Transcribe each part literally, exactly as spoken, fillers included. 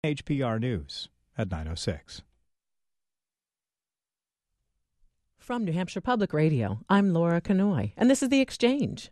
H P R News at nine oh six. From New Hampshire Public Radio, I'm Laura Canoy, and this is The Exchange.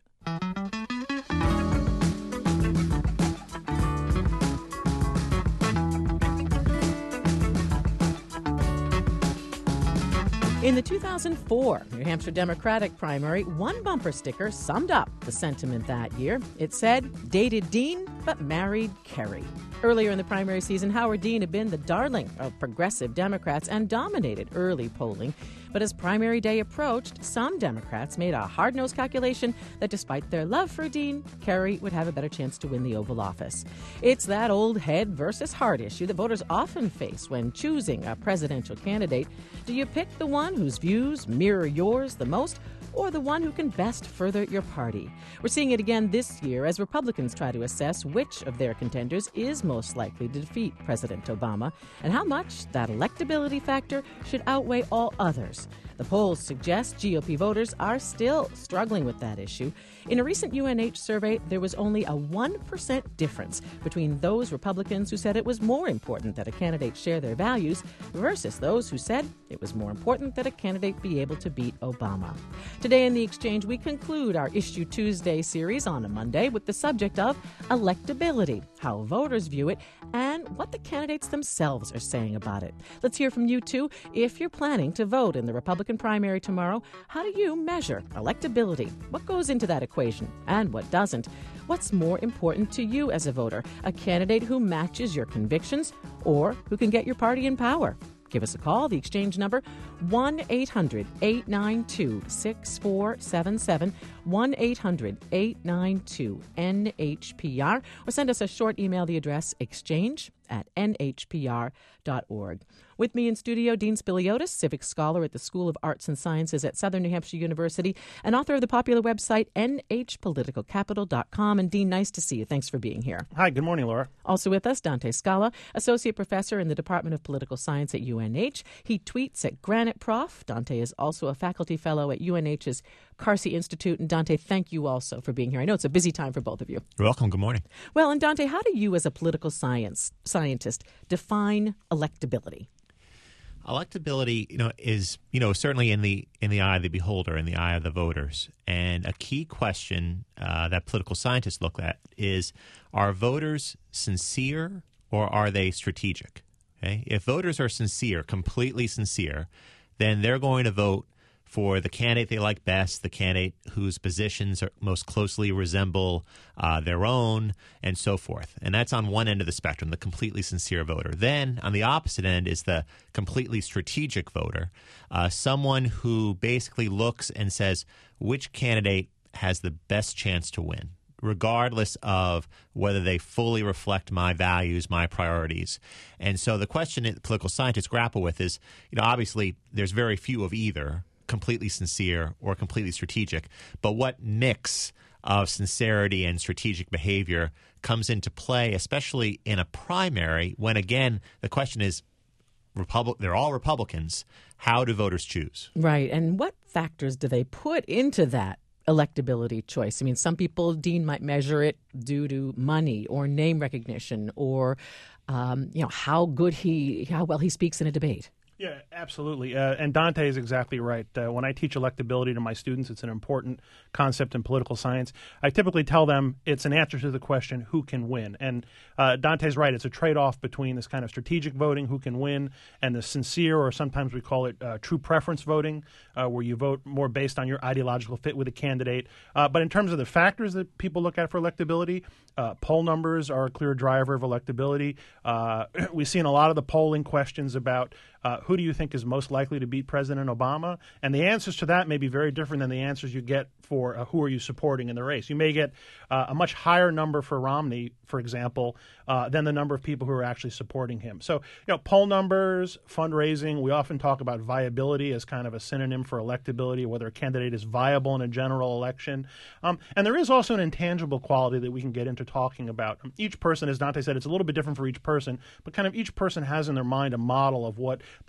In the two thousand four New Hampshire Democratic primary, one bumper sticker summed up the sentiment that year. It said, "Dated Dean, but married Kerry." Earlier in the primary season, Howard Dean had been the darling of progressive Democrats and dominated early polling. But as primary day approached, some Democrats made a hard-nosed calculation that despite their love for Dean, Kerry would have a better chance to win the Oval Office. It's that old head versus heart issue that voters often face when choosing a presidential candidate. Do you pick the one whose views mirror yours the most, or the one who can best further your party? We're seeing it again this year as Republicans try to assess which of their contenders is most likely to defeat President Obama and how much that electability factor should outweigh all others. The polls suggest G O P voters are still struggling with that issue. In a recent U N H survey, there was only a one percent difference between those Republicans who said it was more important that a candidate share their values versus those who said it was more important that a candidate be able to beat Obama. Today in The Exchange, we conclude our Issue Tuesday series on a Monday with the subject of electability, how voters view it, and what the candidates themselves are saying about it. Let's hear from you, too. If you're planning to vote in the Republican primary tomorrow, how do you measure electability? What goes into that equation and what doesn't? What's more important to you as a voter? A candidate who matches your convictions or who can get your party in power? Give us a call. The Exchange number, one eight hundred eight nine two six four seven seven, one eight hundred eight nine two N H P R, or send us a short email. The address, exchange at n h p r dot org. With me in studio, Dean Spiliotis, civic scholar at the School of Arts and Sciences at Southern New Hampshire University and author of the popular website n h political capital dot com. And Dean, nice to see you. Thanks for being here. Hi, good morning, Laura. Also with us, Dante Scala, associate professor in the Department of Political Science at U N H. He tweets at Granite Prof. Dante is also a faculty fellow at U N H's Carsey Institute. And Dante, thank you also for being here. I know it's a busy time for both of you. You're welcome. Good morning. Well, and Dante, how do you as a political science scientist define electability? Electability, you know, is, you know, certainly in the in the eye of the beholder, in the eye of the voters. And a key question uh, that political scientists look at is, are voters sincere or are they strategic? Okay? If voters are sincere, completely sincere, then they're going to vote for the candidate they like best, the candidate whose positions are most closely resemble uh, their own, and so forth. And that's on one end of the spectrum, the completely sincere voter. Then on the opposite end is the completely strategic voter, uh, someone who basically looks and says, which candidate has the best chance to win, regardless of whether they fully reflect my values, my priorities. And so the question that political scientists grapple with is, you know, obviously there's very few of either, completely sincere or completely strategic. But what mix of sincerity and strategic behavior comes into play, especially in a primary, when, again, the question is, Republic, they're all Republicans. How do voters choose? Right. And what factors do they put into that electability choice? I mean, some people, Dean, might measure it due to money or name recognition or, um, you know, how good he, how well he speaks in a debate. Yeah, absolutely. Uh, and Dante is exactly right. Uh, when I teach electability to my students, it's an important concept in political science. I typically tell them it's an answer to the question, who can win? And uh, Dante's right. It's a trade-off between this kind of strategic voting, who can win, and the sincere, or sometimes we call it uh, true preference voting, uh, where you vote more based on your ideological fit with a candidate. Uh, but in terms of the factors that people look at for electability, uh, poll numbers are a clear driver of electability. Uh, we see in a lot of the polling questions about Uh, who do you think is most likely to beat President Obama? And the answers to that may be very different than the answers you get for uh, who are you supporting in the race. You may get uh, a much higher number for Romney, for example, uh, than the number of people who are actually supporting him. So, you know, poll numbers, fundraising, we often talk about viability as kind of a synonym for electability, whether a candidate is viable in a general election. Um, and there is also an intangible quality that we can get into talking about. Um, each person, as Dante said, it's a little bit different for each person, but kind of each person has in their mind a model of what the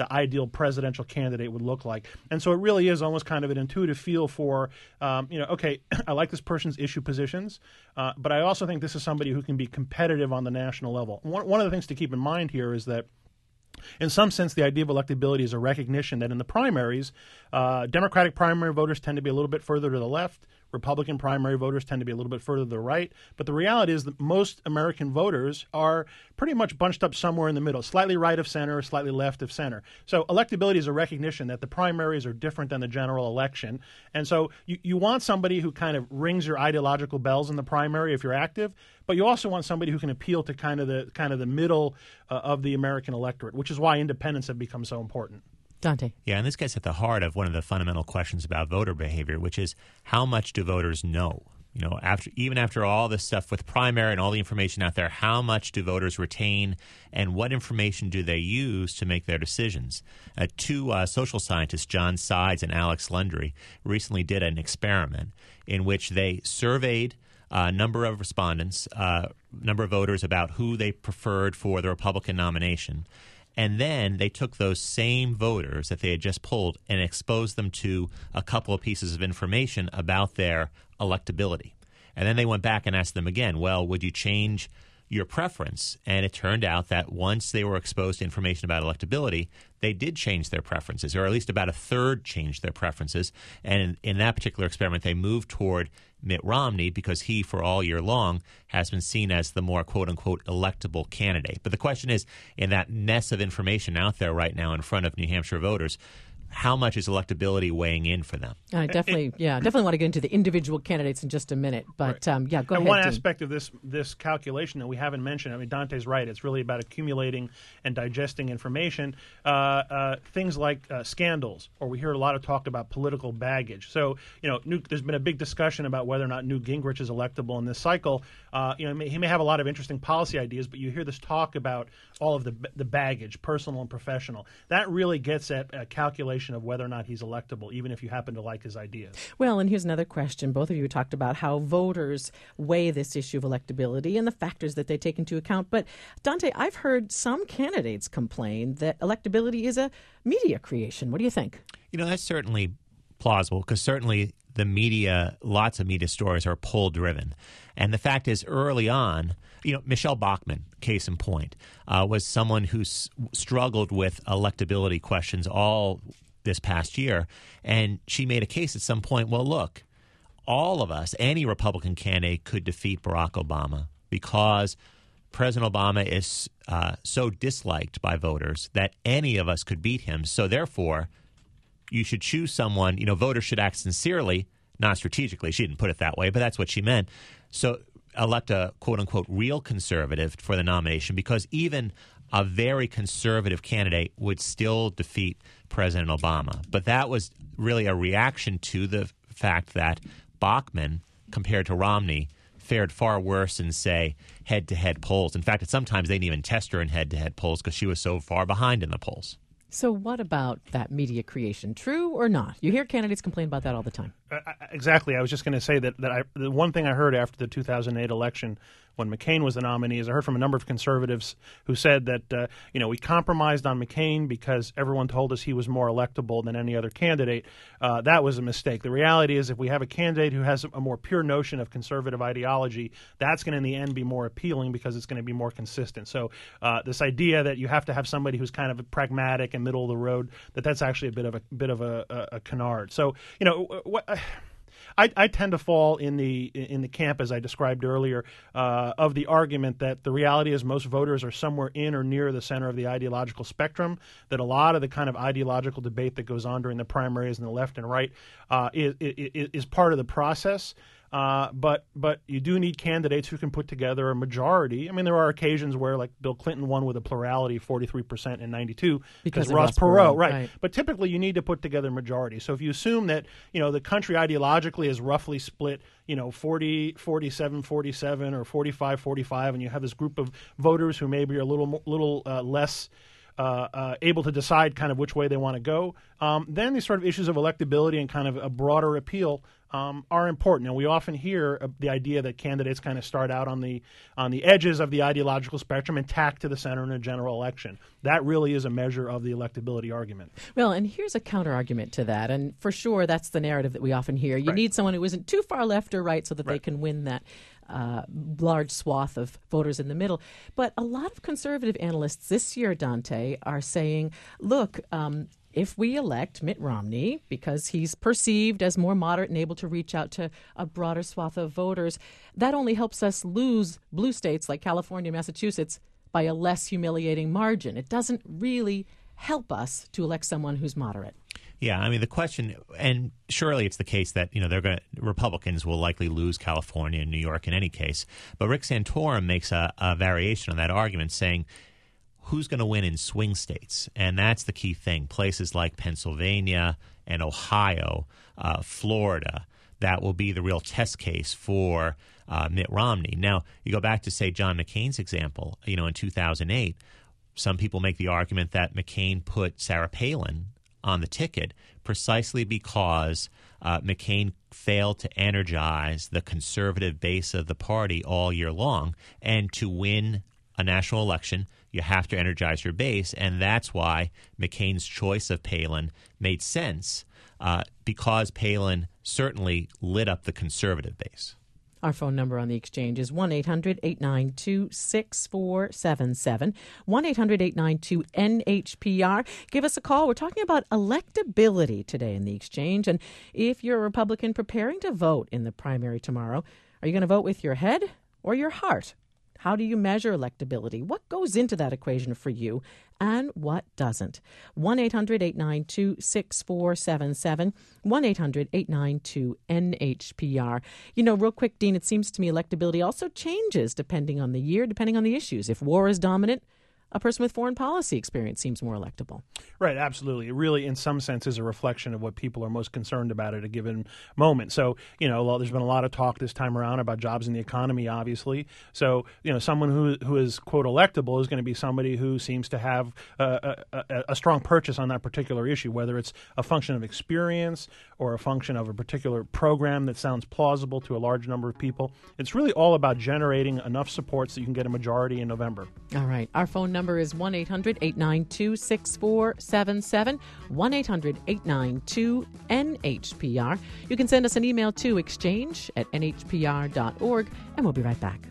ideal presidential candidate would look like. And so it really is almost kind of an intuitive feel for, um, you know, okay, I like this person's issue positions, uh, but I also think this is somebody who can be competitive on the national level. One, one of the things to keep in mind here is that in some sense, the idea of electability is a recognition that in the primaries, uh, Democratic primary voters tend to be a little bit further to the left. Republican primary voters tend to be a little bit further to the right. But the reality is that most American voters are pretty much bunched up somewhere in the middle, slightly right of center, slightly left of center. So electability is a recognition that the primaries are different than the general election. And so you, you want somebody who kind of rings your ideological bells in the primary if you're active, but you also want somebody who can appeal to kind of the kind of the middle uh, of the American electorate, which is why independents have become so important. Dante. Yeah, and this gets at the heart of one of the fundamental questions about voter behavior, which is how much do voters know? You know, after even after all this stuff with primary and all the information out there, how much do voters retain, and what information do they use to make their decisions? Uh, two uh, social scientists, John Sides and Alex Lundry, recently did an experiment in which they surveyed a number of respondents, a uh, number of voters about who they preferred for the Republican nomination. And then they took those same voters that they had just polled and exposed them to a couple of pieces of information about their electability. And then they went back and asked them again, well, would you change your preference? And it turned out that once they were exposed to information about electability, they did change their preferences, or at least about a third changed their preferences. And in, in that particular experiment, they moved toward Mitt Romney because he, for all year long, has been seen as the more quote-unquote electable candidate. But the question is, in that mess of information out there right now in front of New Hampshire voters, how much is electability weighing in for them? I definitely, yeah, definitely want to get into the individual candidates in just a minute. But, right. um, yeah, go and ahead, one Dean. aspect of this this calculation that we haven't mentioned, I mean, Dante's right. It's really about accumulating and digesting information. Uh, uh, things like uh, scandals, or we hear a lot of talk about political baggage. So, you know, Newt, there's been a big discussion about whether or not Newt Gingrich is electable in this cycle. Uh, you know, he may, he may have a lot of interesting policy ideas, but you hear this talk about all of the the baggage, personal and professional. That really gets at a calculation of whether or not he's electable, even if you happen to like his ideas. Well, and here's another question. Both of you talked about how voters weigh this issue of electability and the factors that they take into account. But, Dante, I've heard some candidates complain that electability is a media creation. What do you think? You know, that's certainly plausible, because certainly the media, lots of media stories are poll-driven. And the fact is, early on, you know, Michelle Bachmann, case in point, uh, was someone who s- struggled with electability questions all this past year. And she made a case at some point, well, look, all of us, any Republican candidate could defeat Barack Obama because President Obama is uh, so disliked by voters that any of us could beat him. So therefore, you should choose someone, you know, voters should act sincerely, not strategically. She didn't put it that way, but that's what she meant. So elect a quote-unquote real conservative for the nomination, because even a very conservative candidate would still defeat President Obama. But that was really a reaction to the fact that Bachmann, compared to Romney, fared far worse in, say, head-to-head polls. In fact, sometimes they didn't even test her in head-to-head polls because she was so far behind in the polls. So what about that media creation? True or not? You hear candidates complain about that all the time. Uh, exactly. I was just going to say that, that I, the one thing I heard after the two thousand eight election, when McCain was the nominee, is I heard from a number of conservatives who said that, uh, you know, we compromised on McCain because everyone told us he was more electable than any other candidate. Uh, that was a mistake. The reality is, if we have a candidate who has a more pure notion of conservative ideology, that's going to in the end be more appealing because it's going to be more consistent. So uh, this idea that you have to have somebody who's kind of pragmatic and middle of the road, that that's actually a bit of a bit of a, a, a canard. So, you know, what. I, I tend to fall in the in the camp, as I described earlier, uh, of the argument that the reality is most voters are somewhere in or near the center of the ideological spectrum, that a lot of the kind of ideological debate that goes on during the primaries in the left and right uh, is, is, is part of the process. Uh, but but you do need candidates who can put together a majority. I mean, there are occasions where, like, Bill Clinton won with a plurality, forty-three percent in ninety-two, because Ross Ross Perot, Perot, right. right. But typically you need to put together a majority. So if you assume that, you know, the country ideologically is roughly split, you know, forty, forty-seven, forty-seven, or forty-five, forty-five, and you have this group of voters who maybe are a little, little uh, less uh, uh, able to decide kind of which way they want to go. Um, then these sort of issues of electability and kind of a broader appeal um, are important. And we often hear uh, the idea that candidates kind of start out on the on the edges of the ideological spectrum and tack to the center in a general election. That really is a measure of the electability argument. Well, and here's a counter argument to that. And for sure, that's the narrative that we often hear. You Right. need someone who isn't too far left or right so that they Right. can win that uh, large swath of voters in the middle. But a lot of conservative analysts this year, Dante, are saying, look, um, if we elect Mitt Romney, because he's perceived as more moderate and able to reach out to a broader swath of voters, that only helps us lose blue states like California and Massachusetts by a less humiliating margin. It doesn't really help us to elect someone who's moderate. Yeah, I mean, the question, and surely it's the case that, you know, they're going to, Republicans will likely lose California and New York in any case. But Rick Santorum makes a, a variation on that argument, saying who's going to win in swing states? And that's the key thing. Places like Pennsylvania and Ohio, uh, Florida, that will be the real test case for uh, Mitt Romney. Now, you go back to, say, John McCain's example, you know, in two thousand eight, some people make the argument that McCain put Sarah Palin on the ticket precisely because uh, McCain failed to energize the conservative base of the party all year long. And to win a national election, you have to energize your base. And that's why McCain's choice of Palin made sense, uh, because Palin certainly lit up the conservative base. Our phone number on the exchange is one eight hundred eight nine two six four seven seven, one eight hundred eight nine two N H P R. Give us a call. We're talking about electability today in the exchange. And if you're a Republican preparing to vote in the primary tomorrow, are you going to vote with your head or your heart? How do you measure electability? What goes into that equation for you and what doesn't? one eight hundred eight nine two six four seven seven, one eight hundred eight nine two N H P R. You know, real quick, Dean, it seems to me electability also changes depending on the year, depending on the issues. If war is dominant, a person with foreign policy experience seems more electable. Right, absolutely. It really, in some sense, is a reflection of what people are most concerned about at a given moment. So, you know, there's been a lot of talk this time around about jobs in the economy, obviously. So, you know, someone who who is, quote, electable is going to be somebody who seems to have a, a, a strong purchase on that particular issue, whether it's a function of experience or a function of a particular program that sounds plausible to a large number of people. It's really all about generating enough support so you can get a majority in November. All right. Our phone number is one eight hundred eight nine two six four seven seven, one eight hundred eight nine two N H P R. You can send us an email to exchange at N H P R dot org, and we'll be right back.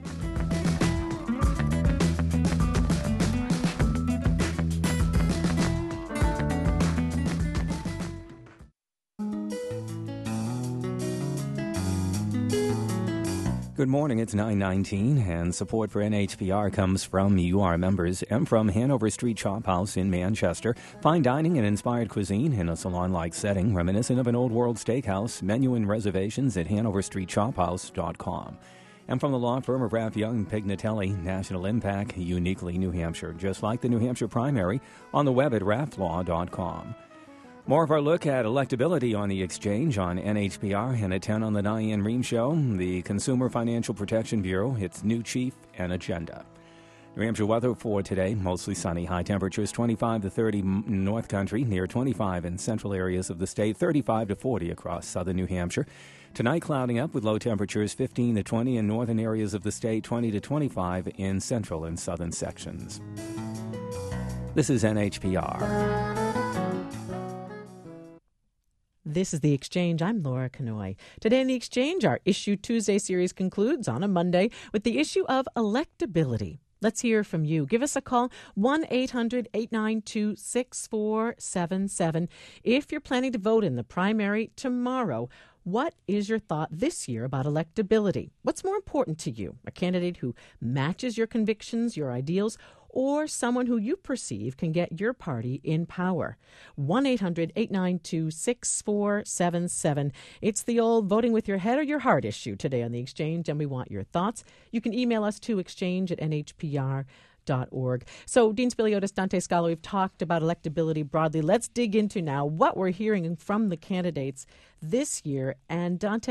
Good morning, it's nine nineteen, and support for N H P R comes from you, our members, and from Hanover Street Chop House in Manchester. Fine dining and inspired cuisine in a salon-like setting reminiscent of an old world steakhouse. Menu and reservations at hanover street chop house dot com. And from the law firm of Raff Young Pignatelli, national impact, uniquely New Hampshire, just like the New Hampshire primary, on the web at raff law dot com. More of our look at electability on the exchange on N H P R and at ten on the Diane Rehm Show, the Consumer Financial Protection Bureau, its new chief and agenda. New Hampshire weather for today, mostly sunny. High temperatures twenty-five to thirty in North Country, near twenty-five in central areas of the state, thirty-five to forty across southern New Hampshire. Tonight clouding up with low temperatures fifteen to twenty in northern areas of the state, twenty to twenty-five in central and southern sections. This is N H P R. This is The Exchange. I'm Laura Kanoy. Today in The Exchange, our Issue Tuesday series concludes on a Monday with the issue of electability. Let's hear from you. Give us a call, one eight hundred eight nine two six four seven seven. If you're planning to vote in the primary tomorrow, what is your thought this year about electability? What's more important to you? A candidate who matches your convictions, your ideals, or someone who you perceive can get your party in power? one eight hundred eight nine two six four seven seven. It's the old voting with your head or your heart issue today on The Exchange, and we want your thoughts. You can email us to exchange at N H P R dot org. So, Dean Spiliotis, Dante Scala, we've talked about electability broadly. Let's dig into now what we're hearing from the candidates this year. And Dante,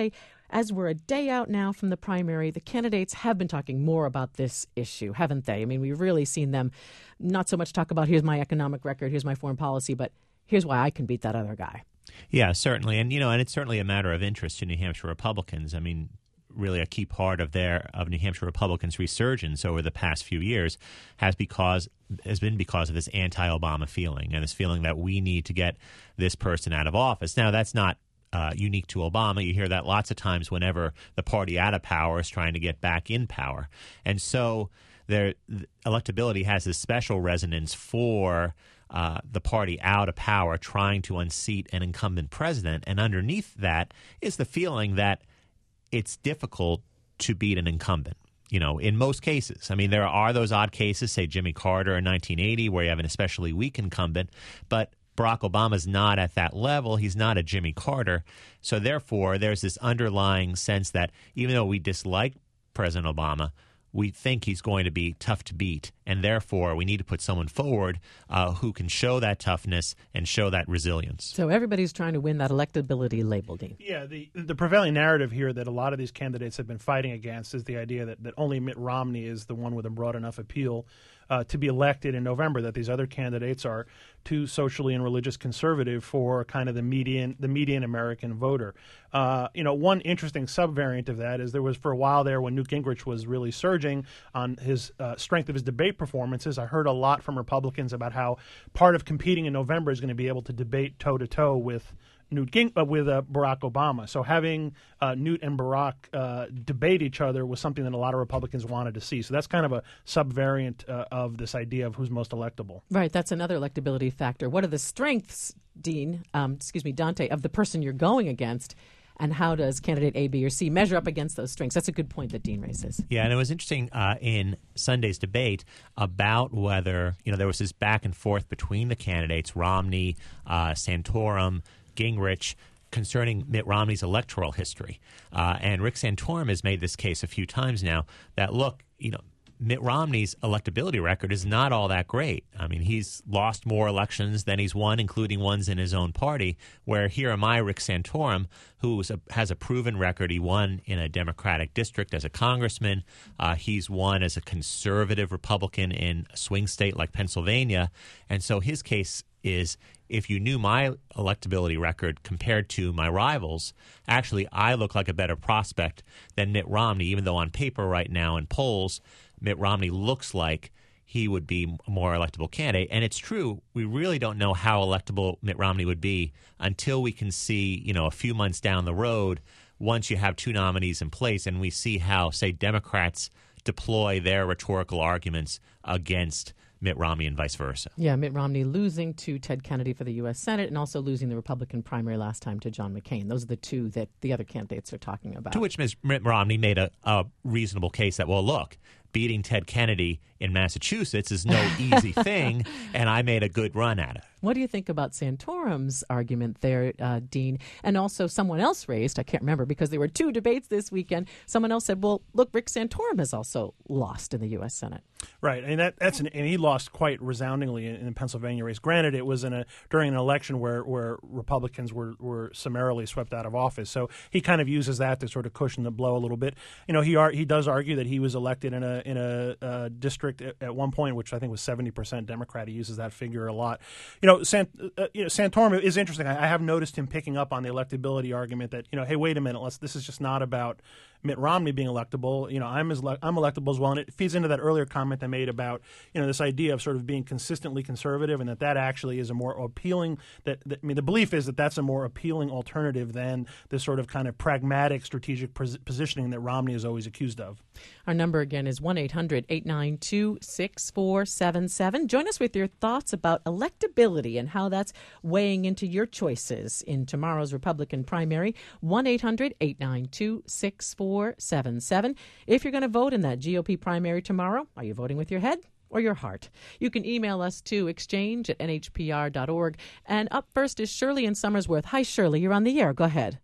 as we're a day out now from the primary, the candidates have been talking more about this issue, haven't they? I mean, we've really seen them not so much talk about here's my economic record, here's my foreign policy, but here's why I can beat that other guy. Yeah, certainly. And, you know, and it's certainly a matter of interest to New Hampshire Republicans. I mean, really a key part of their of New Hampshire Republicans' resurgence over the past few years has because has been because of this anti-Obama feeling and this feeling that we need to get this person out of office. Now, that's not uh, unique to Obama. You hear that lots of times whenever the party out of power is trying to get back in power. And so their electability has this special resonance for Uh, the party out of power trying to unseat an incumbent president. And underneath that is the feeling that it's difficult to beat an incumbent, you know, in most cases. I mean, there are those odd cases, say Jimmy Carter in nineteen eighty, where you have an especially weak incumbent, but Barack Obama's not at that level. He's not a Jimmy Carter. So therefore, there's this underlying sense that even though we dislike President Obama, we think he's going to be tough to beat, and therefore we need to put someone forward uh, who can show that toughness and show that resilience. So everybody's trying to win that electability label, Dean. Yeah, the the prevailing narrative here that a lot of these candidates have been fighting against is the idea that, that only Mitt Romney is the one with a broad enough appeal uh, to be elected in November, that these other candidates are too socially and religious conservative for kind of the median the median American voter. Uh, you know, one interesting subvariant of that is there was for a while there when Newt Gingrich was really surging on his uh, strength of his debate performances. I heard a lot from Republicans about how part of competing in November is going to be able to debate toe to toe with Newt Ging- uh, with uh, Barack Obama. So having uh, Newt and Barack uh, debate each other was something that a lot of Republicans wanted to see. So that's kind of a subvariant uh, of this idea of who's most electable. Right, that's another electability factor. What are the strengths, Dean, um, excuse me, Dante, of the person you're going against? And how does candidate A, B, or C measure up against those strengths? That's a good point that Dean raises. Yeah, and it was interesting uh, in Sunday's debate about whether, you know, there was this back and forth between the candidates, Romney, uh, Santorum, Gingrich, concerning Mitt Romney's electoral history. Uh, and Rick Santorum has made this case a few times now that, look, you know, Mitt Romney's electability record is not all that great. I mean, he's lost more elections than he's won, including ones in his own party, where here am I, Rick Santorum, who a, has a proven record. He won in a Democratic district as a congressman. Uh, he's won as a conservative Republican in a swing state like Pennsylvania. And so his case is, if you knew my electability record compared to my rivals, actually I look like a better prospect than Mitt Romney, even though on paper right now in polls, Mitt Romney looks like he would be a more electable candidate. And it's true, we really don't know how electable Mitt Romney would be until we can see, you know, a few months down the road, once you have two nominees in place and we see how, say, Democrats deploy their rhetorical arguments against Mitt Romney and vice versa. Yeah, Mitt Romney losing to Ted Kennedy for the U S Senate and also losing the Republican primary last time to John McCain. Those are the two that the other candidates are talking about. To which Mitt Romney made a, a reasonable case that, well, look, beating Ted Kennedy in Massachusetts is no easy thing, and I made a good run at it. What do you think about Santorum's argument there, uh, Dean? And also someone else raised, I can't remember because there were two debates this weekend, someone else said, well, look, Rick Santorum has also lost in the U S Senate. Right, and that, that's an, and he lost quite resoundingly in, in the Pennsylvania race. Granted, it was in a during an election where, where Republicans were, were summarily swept out of office, so he kind of uses that to sort of cushion the blow a little bit. You know, he ar- he does argue that he was elected in a in a uh, district at, at one point, which I think was seventy percent Democrat. He uses that figure a lot. You know, Sant, uh, you know, Santorum is interesting. I, I have noticed him picking up on the electability argument that, you know, hey, wait a minute, let's. This is just not about Mitt Romney being electable. You know, I'm as le- I'm electable as well, and it feeds into that earlier comment I made about, you know, this idea of sort of being consistently conservative, and that that actually is a more appealing. That, that I mean, the belief is that that's a more appealing alternative than this sort of kind of pragmatic strategic pos- positioning that Romney is always accused of. Our number again is one eight hundred eight nine two six four seven seven. Join us with your thoughts about electability and how that's weighing into your choices in tomorrow's Republican primary. one eight hundred eight nine two six four seven seven. If you're going to vote in that G O P primary tomorrow, are you voting with your head or your heart? You can email us to exchange at n h p r dot org. And up first is Shirley in Somersworth. Hi, Shirley. You're on the air. Go ahead.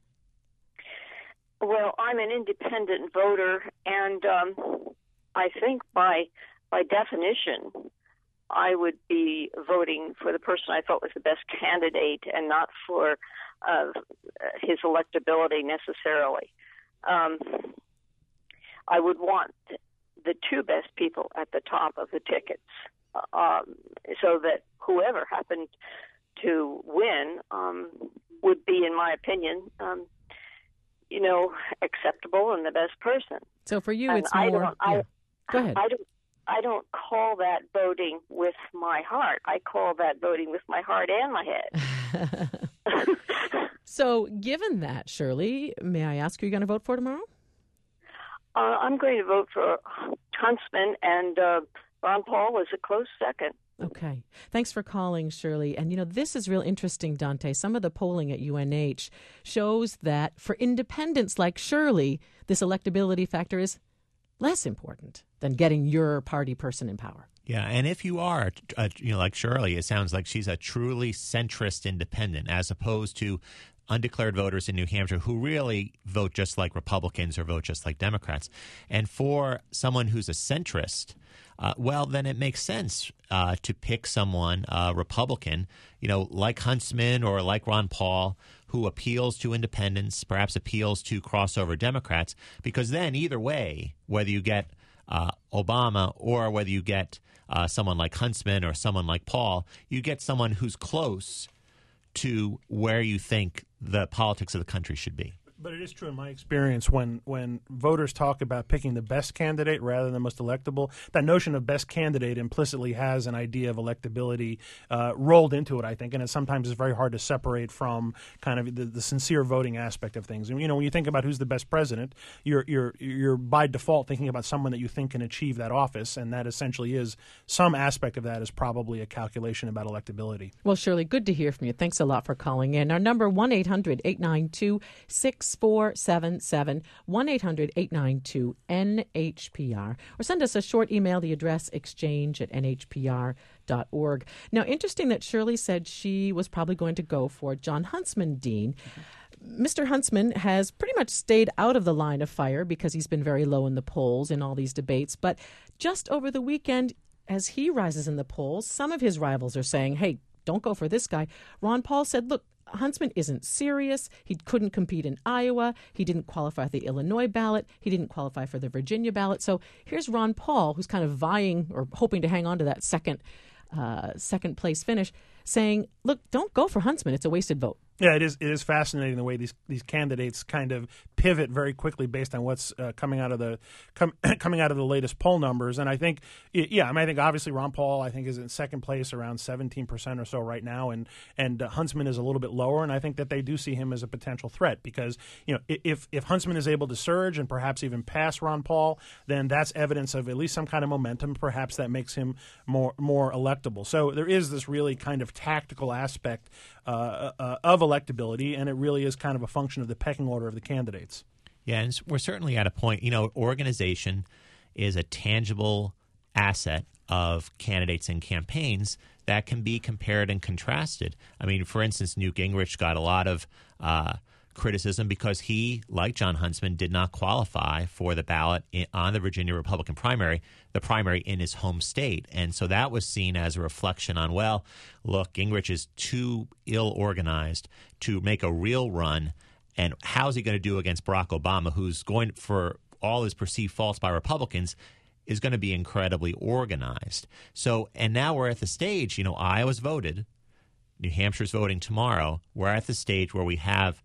Well, I'm an independent voter, and um, I think by by definition, I would be voting for the person I thought was the best candidate and not for uh, his electability necessarily. um, I would want the two best people at the top of the tickets, um, so that whoever happened to win um, would be, in my opinion, um, you know, acceptable and the best person. So for you, and it's I more. Don't, yeah. I, Go ahead. I don't. I don't call that voting with my heart. I call that voting with my heart and my head. So, given that, Shirley, may I ask who you're going to vote for tomorrow? Uh, I'm going to vote for Huntsman, and uh, Ron Paul was a close second. Okay. Thanks for calling, Shirley. And, you know, this is real interesting, Dante. Some of the polling at U N H shows that for independents like Shirley, this electability factor is less important than getting your party person in power. Yeah, and if you are, uh, you know, like Shirley, it sounds like she's a truly centrist independent, as opposed to undeclared voters in New Hampshire who really vote just like Republicans or vote just like Democrats. And for someone who's a centrist, uh, well, then it makes sense uh, to pick someone, uh, Republican, you know, like Huntsman or like Ron Paul, who appeals to independents, perhaps appeals to crossover Democrats, because then either way, whether you get uh, Obama or whether you get uh, someone like Huntsman or someone like Paul, you get someone who's close to where you think the politics of the country should be. But it is true in my experience when, when voters talk about picking the best candidate rather than the most electable, that notion of best candidate implicitly has an idea of electability uh, rolled into it, I think, and it sometimes is very hard to separate from kind of the, the sincere voting aspect of things. And, you know, when you think about who's the best president, you're, you're, you're by default thinking about someone that you think can achieve that office, and that essentially is some aspect of that is probably a calculation about electability. Well, Shirley, good to hear from you. Thanks a lot for calling in. Our number, one eight hundred eight nine two six four seven seven, one eight hundred eight nine two N H P R, or send us a short email, the address exchange at N H P R dot org. Now, interesting that Shirley said she was probably going to go for Jon Huntsman, Dean. Mister Huntsman has pretty much stayed out of the line of fire because he's been very low in the polls in all these debates, but just over the weekend, as he rises in the polls, some of his rivals are saying, hey, don't go for this guy. Ron Paul said, look, Huntsman isn't serious. He couldn't compete in Iowa. He didn't qualify for the Illinois ballot. He didn't qualify for the Virginia ballot. So here's Ron Paul, who's kind of vying or hoping to hang on to that second, uh, second place finish, saying, look, don't go for Huntsman. It's a wasted vote. Yeah, it is. It is fascinating the way these, these candidates kind of pivot very quickly based on what's uh, coming out of the com- coming out of the latest poll numbers. And I think, yeah, I mean, I think obviously Ron Paul, I think, is in second place, around seventeen percent or so right now, and and uh, Huntsman is a little bit lower. And I think that they do see him as a potential threat because, you know, if if Huntsman is able to surge and perhaps even pass Ron Paul, then that's evidence of at least some kind of momentum. Perhaps that makes him more more electable. So there is this really kind of tactical aspect uh, uh, of electability, and it really is kind of a function of the pecking order of the candidates. Yeah, and we're certainly at a point, you know, organization is a tangible asset of candidates and campaigns that can be compared and contrasted. I mean, for instance, Newt Gingrich got a lot of uh, criticism because he, like Jon Huntsman, did not qualify for the ballot in, on the Virginia Republican primary, the primary in his home state. And so that was seen as a reflection on, well, look, Gingrich is too ill-organized to make a real run, and how's he going to do against Barack Obama, who's going, for all his perceived faults by Republicans, is going to be incredibly organized. So, and now we're at the stage, you know, Iowa's voted, New Hampshire's voting tomorrow. We're at the stage where we have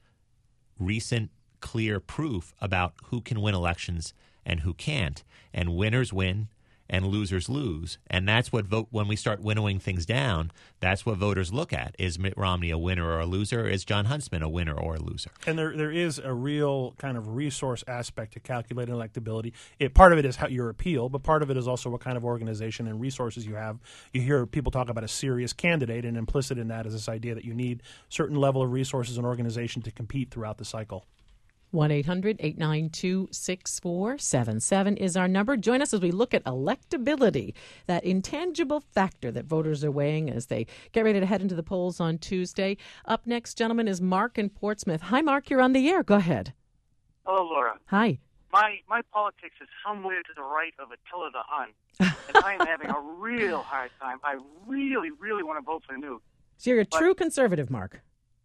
recent clear proof about who can win elections and who can't. And winners win and losers lose. And that's what vote when we start winnowing things down, that's what voters look at. Is Mitt Romney a winner or a loser? Is Jon Huntsman a winner or a loser? And there there is a real kind of resource aspect to calculating electability. It, part of it is how your appeal, but part of it is also what kind of organization and resources you have. You hear people talk about a serious candidate, and implicit in that is this idea that you need a certain level of resources and organization to compete throughout the cycle. one eight hundred eight nine two six four seven seven is our number. Join us as we look at electability, that intangible factor that voters are weighing as they get ready to head into the polls on Tuesday. Up next, gentlemen, is Mark in Portsmouth. Hi, Mark. You're on the air. Go ahead. Hello, Laura. Hi. My my politics is somewhere to the right of Attila the Hun, and I am having a real hard time. I really, really want to vote for Newt. So you're a But- true conservative, Mark.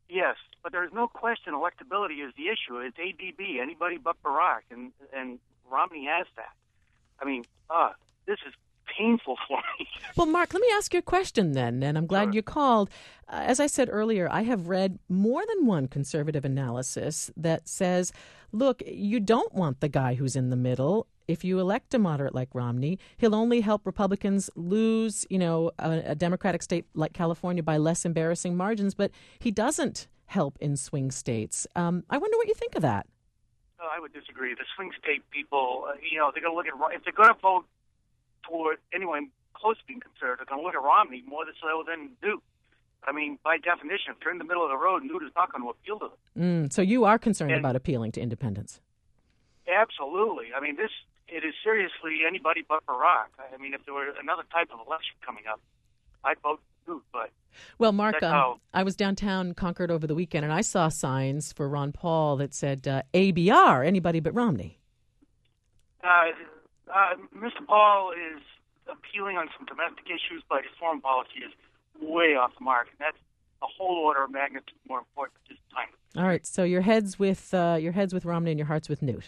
Yes, but there's no question electability is the issue. It's A D B, anybody but Barack, and and Romney has that. I mean, uh, this is painful for me. Well, Mark, let me ask you a question then, and I'm glad Sure. you called. Uh, as I said earlier, I have read more than one conservative analysis that says, look, you don't want the guy who's in the middle. If you elect a moderate like Romney, he'll only help Republicans lose, you know, a, a Democratic state like California by less embarrassing margins, but he doesn't help in swing states. Um, I wonder what you think of that. Oh, I would disagree. The swing state people, uh, you know, they're going to look at, if they're going to vote for anyone close to being conservative, they're going to look at Romney more so than Newt. I mean, by definition, if they're in the middle of the road, Newt is not going to appeal to them. Mm, so you are concerned And- about appealing to independents. Absolutely. I mean, this it is seriously anybody but Barack. I mean, if there were another type of election coming up, I'd vote Newt, but Well, Mark, That's um, how- I was downtown Concord over the weekend, and I saw signs for Ron Paul that said uh, A B R, anybody but Romney. uh, uh, Mister Paul is appealing on some domestic issues, but his foreign policy is way off the mark, and that's a whole order of magnitude more important at this time. All right, so your head's with uh, your head's with Romney and your heart's with Newt.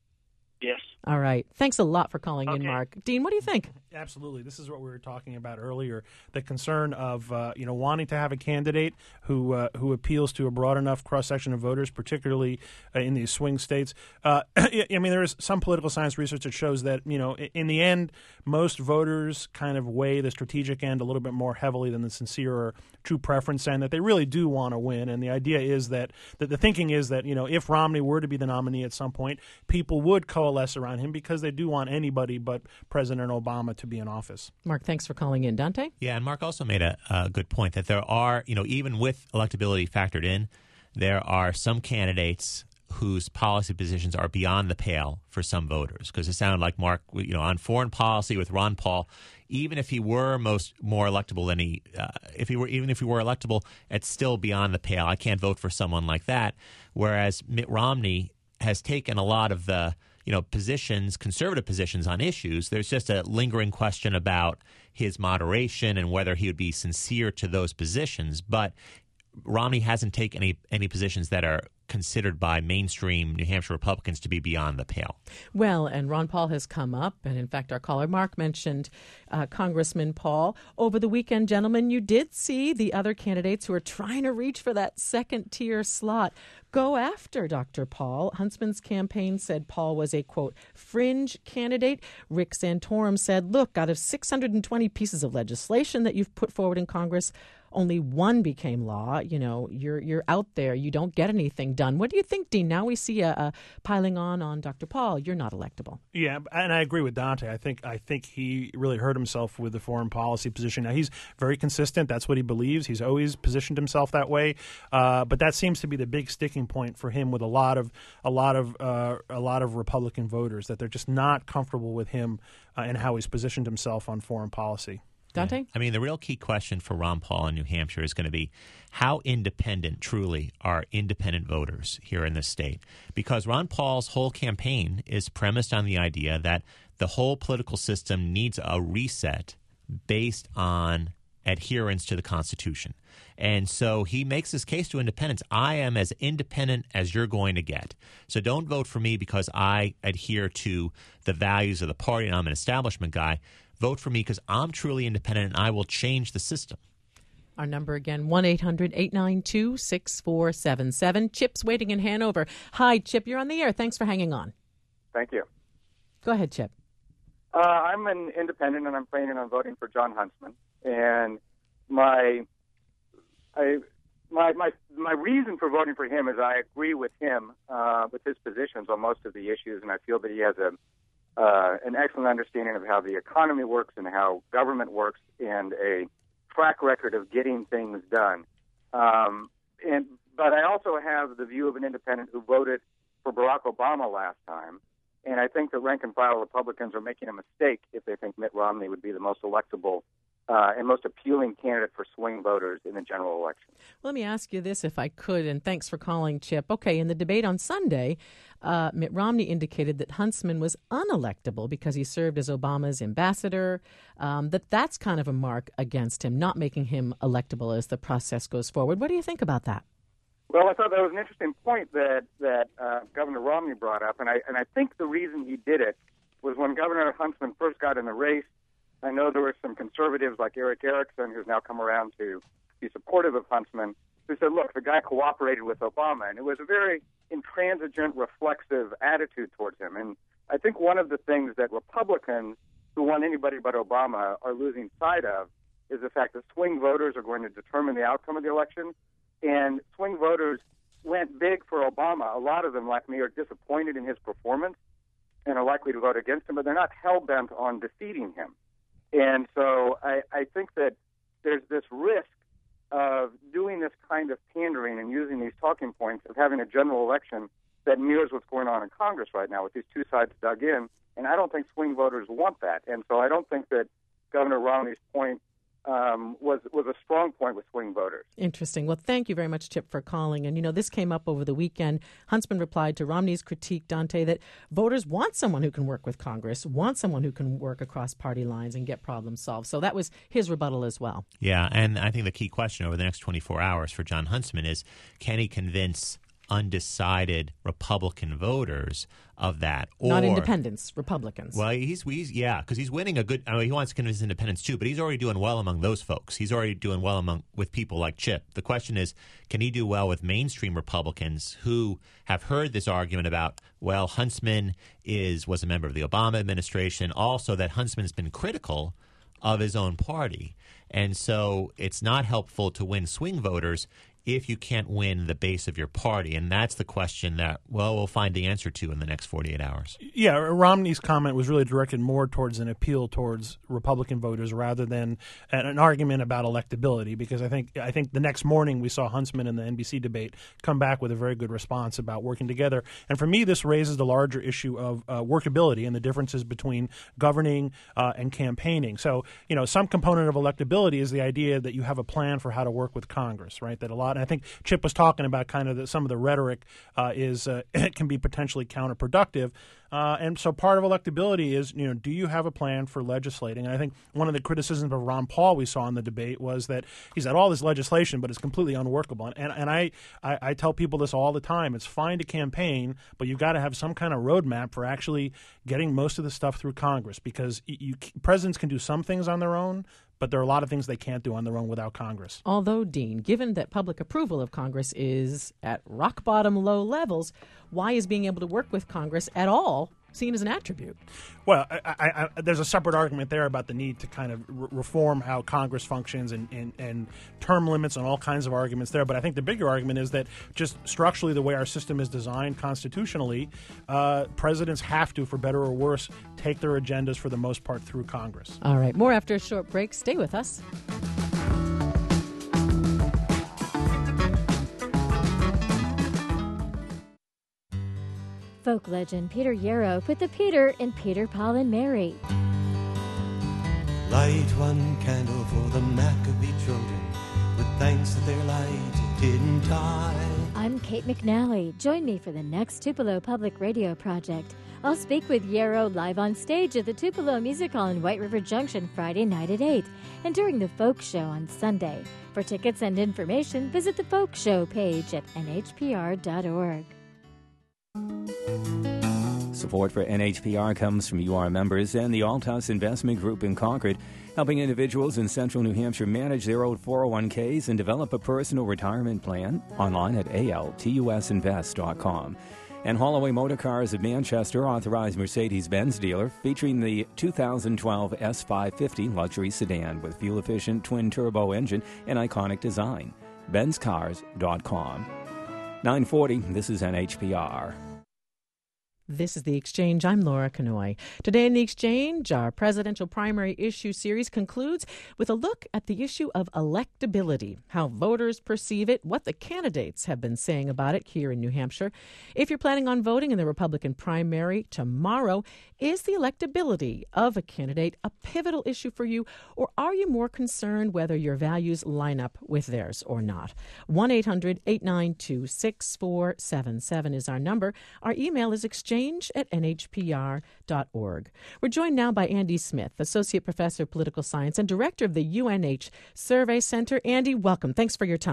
Yes. All right. Thanks a lot for calling in, Okay. Mark. Dean, what do you think? Absolutely. This is what we were talking about earlier, the concern of, uh, you know, wanting to have a candidate who uh, who appeals to a broad enough cross-section of voters, particularly uh, in these swing states. Uh, I mean, there is some political science research that shows that, you know, in the end, most voters kind of weigh the strategic end a little bit more heavily than the sincere or true preference end, that they really do want to win. And the idea is that, that the thinking is that, you know, if Romney were to be the nominee at some point, people would coalesce around him because they do want anybody but President Obama to be in office. Mark, thanks for calling in. Dante? Yeah, and Mark also made a, a good point that there are, you know, even with electability factored in, there are some candidates whose policy positions are beyond the pale for some voters. Because it sounded like Mark, you know, on foreign policy with Ron Paul, even if he were most more electable than he, uh, if he were, even if he were electable, it's still beyond the pale. I can't vote for someone like that. Whereas Mitt Romney has taken a lot of the, you know, positions, conservative positions on issues. There's just a lingering question about his moderation and whether he would be sincere to those positions. But Romney hasn't taken any any positions that are considered by mainstream New Hampshire Republicans to be beyond the pale. Well, and Ron Paul has come up, and in fact, our caller Mark mentioned uh, Congressman Paul. Over the weekend, gentlemen, you did see the other candidates who are trying to reach for that second-tier slot go after Doctor Paul. Huntsman's campaign said Paul was a, quote, fringe candidate. Rick Santorum said, look, out of six hundred twenty pieces of legislation that you've put forward in Congress, only one became law. You know, you're you're out there. You don't get anything done. What do you think, Dean? Now we see a, a piling on on Doctor Paul. You're not electable. Yeah, and I agree with Dante. I think I think he really hurt himself with the foreign policy position. Now, he's very consistent. That's what he believes. He's always positioned himself that way. Uh, but that seems to be the big sticking point for him with a lot of a lot of uh, a lot of Republican voters, that they're just not comfortable with him uh, and how he's positioned himself on foreign policy. Dante? Yeah. I mean, the real key question for Ron Paul in New Hampshire is going to be how independent truly are independent voters here in this state? Because Ron Paul's whole campaign is premised on the idea that the whole political system needs a reset based on adherence to the Constitution. And so he makes his case to independents. I am as independent as you're going to get. So don't vote for me because I adhere to the values of the party and I'm an establishment guy. Vote for me because I'm truly independent and I will change the system. Our number again, one eight hundred eight nine two six four seven seven. Chip's waiting in Hanover. Hi, Chip. You're on the air. Thanks for hanging on. Thank you. Go ahead, Chip. Uh, I'm an independent, and I'm planning on voting for John Huntsman. And my, I, my, my, my reason for voting for him is I agree with him uh, with his positions on most of the issues, and I feel that he has a uh, an excellent understanding of how the economy works and how government works, and a track record of getting things done. Um, and but I also have the view of an independent who voted for Barack Obama last time. And I think that rank-and-file Republicans are making a mistake if they think Mitt Romney would be the most electable uh, and most appealing candidate for swing voters in the general election. Let me ask you this, if I could, and thanks for calling, Chip. Okay, in the debate on Sunday, uh, Mitt Romney indicated that Huntsman was unelectable because he served as Obama's ambassador, um, that that's kind of a mark against him, not making him electable as the process goes forward. What do you think about that? Well, I thought that was an interesting point that that uh, Governor Romney brought up, and I and I think the reason he did it was when Governor Huntsman first got in the race. I know there were some conservatives like Eric Erickson, who's now come around to be supportive of Huntsman, who said, "Look, the guy cooperated with Obama," and it was a very intransigent, reflexive attitude towards him. And I think one of the things that Republicans who want anybody but Obama are losing sight of is the fact that swing voters are going to determine the outcome of the election. And swing voters went big for Obama. A lot of them, like me, are disappointed in his performance and are likely to vote against him, but they're not hell-bent on defeating him. And so I, I think that there's this risk of doing this kind of pandering and using these talking points of having a general election that mirrors what's going on in Congress right now with these two sides dug in. And I don't think swing voters want that. And so I don't think that Governor Romney's point Um, was was a strong point with swing voters. Interesting. Well, thank you very much, Chip, for calling. And, you know, this came up over the weekend. Huntsman replied to Romney's critique, Dante, that voters want someone who can work with Congress, want someone who can work across party lines and get problems solved. So that was his rebuttal as well. Yeah, and I think the key question over the next twenty-four hours for Jon Huntsman is, can he convince undecided Republican voters of that? Or, not independents, Republicans. Well, he's, he's yeah, because he's winning a good. I mean, he wants to convince independents too, but he's already doing well among those folks. He's already doing well among with people like Chip. The question is, can he do well with mainstream Republicans who have heard this argument about, well, Huntsman is was a member of the Obama administration, also that Huntsman's been critical of his own party, and so it's not helpful to win swing voters if you can't win the base of your party. And that's the question that, well, we'll find the answer to in the next forty-eight hours. Yeah, Romney's comment was really directed more towards an appeal towards Republican voters rather than an, an argument about electability, because I think I think the next morning we saw Huntsman in the N B C debate come back with a very good response about working together. And for me, this raises the larger issue of uh, workability and the differences between governing uh, and campaigning. So, you know, some component of electability is the idea that you have a plan for how to work with Congress, right? That a lot, and I think Chip was talking about kind of the, some of the rhetoric uh, is uh, it can be potentially counterproductive. Uh, and so part of electability is, you know, do you have a plan for legislating? And I think one of the criticisms of Ron Paul we saw in the debate was that he's had all this legislation, but it's completely unworkable. And and I, I, I tell people this all the time. It's fine to campaign, but you've got to have some kind of roadmap for actually getting most of the stuff through Congress, because you, you presidents can do some things on their own, but there are a lot of things they can't do on their own without Congress. Although, Dean, given that public approval of Congress is at rock-bottom low levels, why is being able to work with Congress at all seen as an attribute? Well, I, I, I, there's a separate argument there about the need to kind of re- reform how Congress functions and, and, and term limits and all kinds of arguments there. But I think the bigger argument is that just structurally the way our system is designed constitutionally, uh, presidents have to, for better or worse, take their agendas for the most part through Congress. All right. More after a short break. Stay with us. Folk legend Peter Yarrow put the Peter in Peter, Paul, and Mary. Light one candle for the Maccabee children, with thanks that their light didn't die. I'm Kate McNally. Join me for the next Tupelo Public Radio project. I'll speak with Yarrow live on stage at the Tupelo Music Hall in White River Junction Friday night at eight, and during the Folk Show on Sunday. For tickets and information, visit the Folk Show page at N H P R dot org. Support for N H P R comes from U R members and the Altus Investment Group in Concord, helping individuals in central New Hampshire manage their old four oh one k's and develop a personal retirement plan. Online at A L T U S invest dot com. And Holloway Motor Cars of Manchester, authorized Mercedes-Benz dealer, featuring the two thousand twelve S five fifty luxury sedan with fuel-efficient twin-turbo engine and iconic design. Benz Cars dot com. nine forty, this is N H P R. This is The Exchange. I'm Laura Canoy. Today in The Exchange, our presidential primary issue series concludes with a look at the issue of electability, how voters perceive it, what the candidates have been saying about it here in New Hampshire. If you're planning on voting in the Republican primary tomorrow, is the electability of a candidate a pivotal issue for you, or are you more concerned whether your values line up with theirs or not? one eight hundred eight nine two six four seven seven is our number. Our email is exchange at N H P R dot org. We're joined now by Andy Smith, Associate Professor of Political Science and Director of the U N H Survey Center. Andy, welcome. Thanks for your time.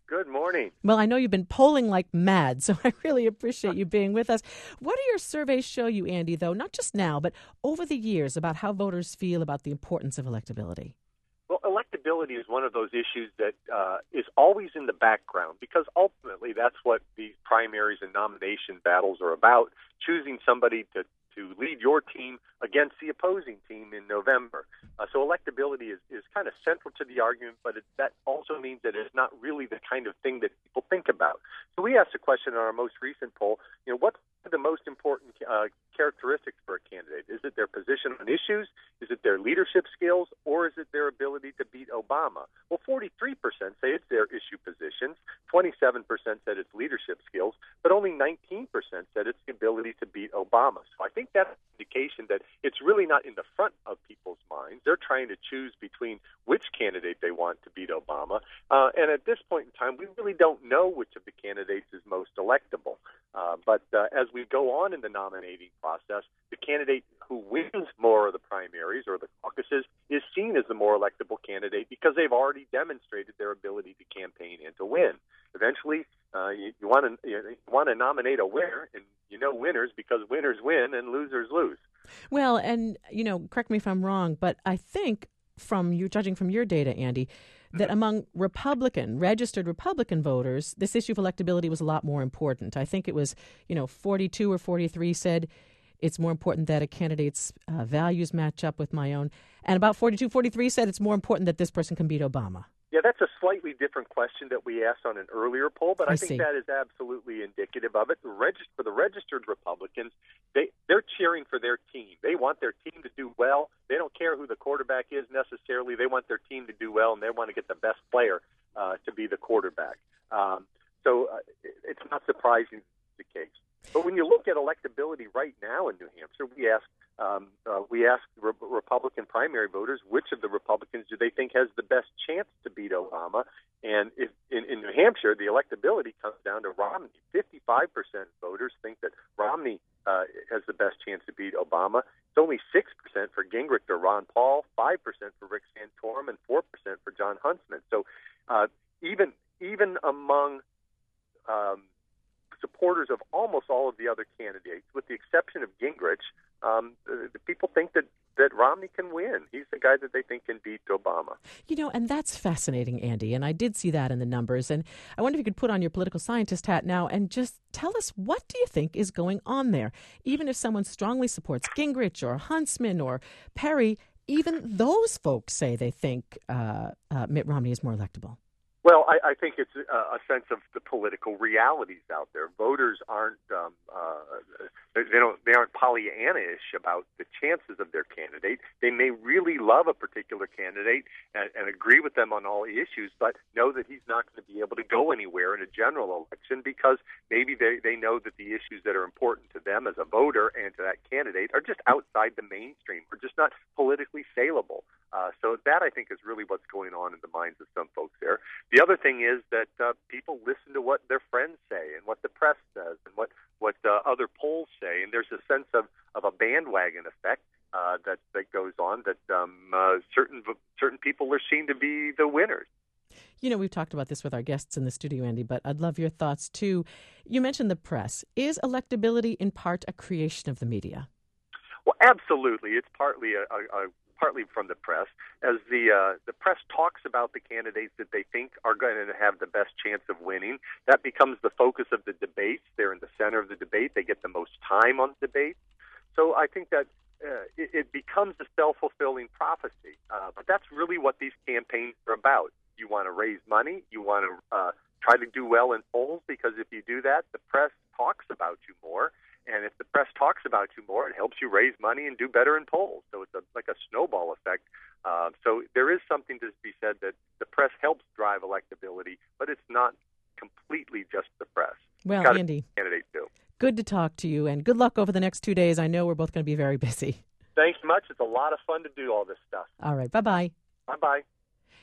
Good morning. Well, I know you've been polling like mad, so I really appreciate you being with us. What do your surveys show you, Andy, though, not just now, but over the years, about how voters feel about the importance of electability? Well, electability is one of those issues that uh, is always in the background because ultimately that's what these primaries and nomination battles are about, choosing somebody to, to lead your team against the opposing team in November. Uh, so electability is, is kind of central to the argument, but it, that also means that it's not really the kind of thing that people think about. So we asked a question in our most recent poll, you know, what's the most important uh, characteristics for a candidate? Is it their position on issues? Is it their leadership skills? Or is it their ability to beat Obama? Well, forty-three percent say it's their issue positions, twenty-seven percent said it's leadership skills, but only nineteen percent said it's the ability to beat Obama. So I think that's an indication that it's really not in the front of people's minds. They're trying to choose between which candidate they want to beat Obama. Uh, and at this point in time, we really don't know which of the candidates is most electable. Uh, but uh, as we go on in the nominating process, the candidate who wins more of the primaries or the caucuses is seen as the more electable candidate because they've already demonstrated their ability to campaign and to win. Eventually, uh, you, you want to you want to nominate a winner, and you know winners because winners win and losers lose. Well, and, you know, correct me if I'm wrong, but I think from you, judging from your data, Andy, that among Republican, registered Republican voters, this issue of electability was a lot more important. I think it was, you know, forty-two or forty-three said it's more important that a candidate's uh, values match up with my own. And about forty-two, forty-three said it's more important that this person can beat Obama. Yeah, that's a slightly different question that we asked on an earlier poll, but I, I think see. that is absolutely indicative of it. The regist- for the registered Republicans, they, they're cheering for their team. They want their team to do well. They don't care who the quarterback is necessarily. They want their team to do well, and they want to get the best player uh, to be the quarterback. Um, so uh, it's not surprising the case. But when you look at electability right now in New Hampshire, we asked um, uh, we asked re- Republican primary voters which of the Republicans do they think has the best chance to beat Obama. And if, in, in New Hampshire, the electability comes down to Romney. fifty-five percent voters think that Romney uh, has the best chance to beat Obama. It's only six percent for Gingrich or Ron Paul, five percent for Rick Santorum, and four percent for John Huntsman. So uh, even even among um, supporters of almost all of the other candidates, with the exception of Gingrich, um, the, the people think that, that Romney can win. He's the guy that they think can beat Obama. You know, and that's fascinating, Andy, and I did see that in the numbers. And I wonder if you could put on your political scientist hat now and just tell us, what do you think is going on there? Even if someone strongly supports Gingrich or Huntsman or Perry, even those folks say they think uh, uh, Mitt Romney is more electable. Well, I, I think it's a, a sense of the political realities out there. Voters aren't um, uh, they don't they aren't Pollyanna-ish about the chances of their candidate. They may really love a particular candidate and, and agree with them on all the issues, but know that he's not going to be able to go anywhere in a general election because maybe they, they know that the issues that are important to them as a voter and to that candidate are just outside the mainstream, or just not politically saleable. Uh, so that, I think, is really what's going on in the minds of some folks there. The other thing is that uh, people listen to what their friends say and what the press says and what, what uh, other polls say, and there's a sense of, of a bandwagon effect uh, that, that goes on, that um, uh, certain certain people are seen to be the winners. You know, we've talked about this with our guests in the studio, Andy, but I'd love your thoughts, too. You mentioned the press. Is electability in part a creation of the media? Well, absolutely. It's partly a, a, a partly from the press, as the uh, the press talks about the candidates that they think are going to have the best chance of winning. That becomes the focus of the debates. They're in the center of the debate. They get the most time on the debate. So I think that uh, it, it becomes a self-fulfilling prophecy. Uh, but that's really what these campaigns are about. You want to raise money. You want to uh, try to do well in polls, because if you do that, the press talks about you more. And if the press talks about you more, it helps you raise money and do better in polls. So it's a, like a snowball effect. Uh, so there is something to be said that the press helps drive electability, but it's not completely just the press. Well, Andy, candidates do. Good to talk to you, and good luck over the next two days. I know we're both going to be very busy. Thanks much. It's a lot of fun to do all this stuff. All right. Bye-bye. Bye-bye.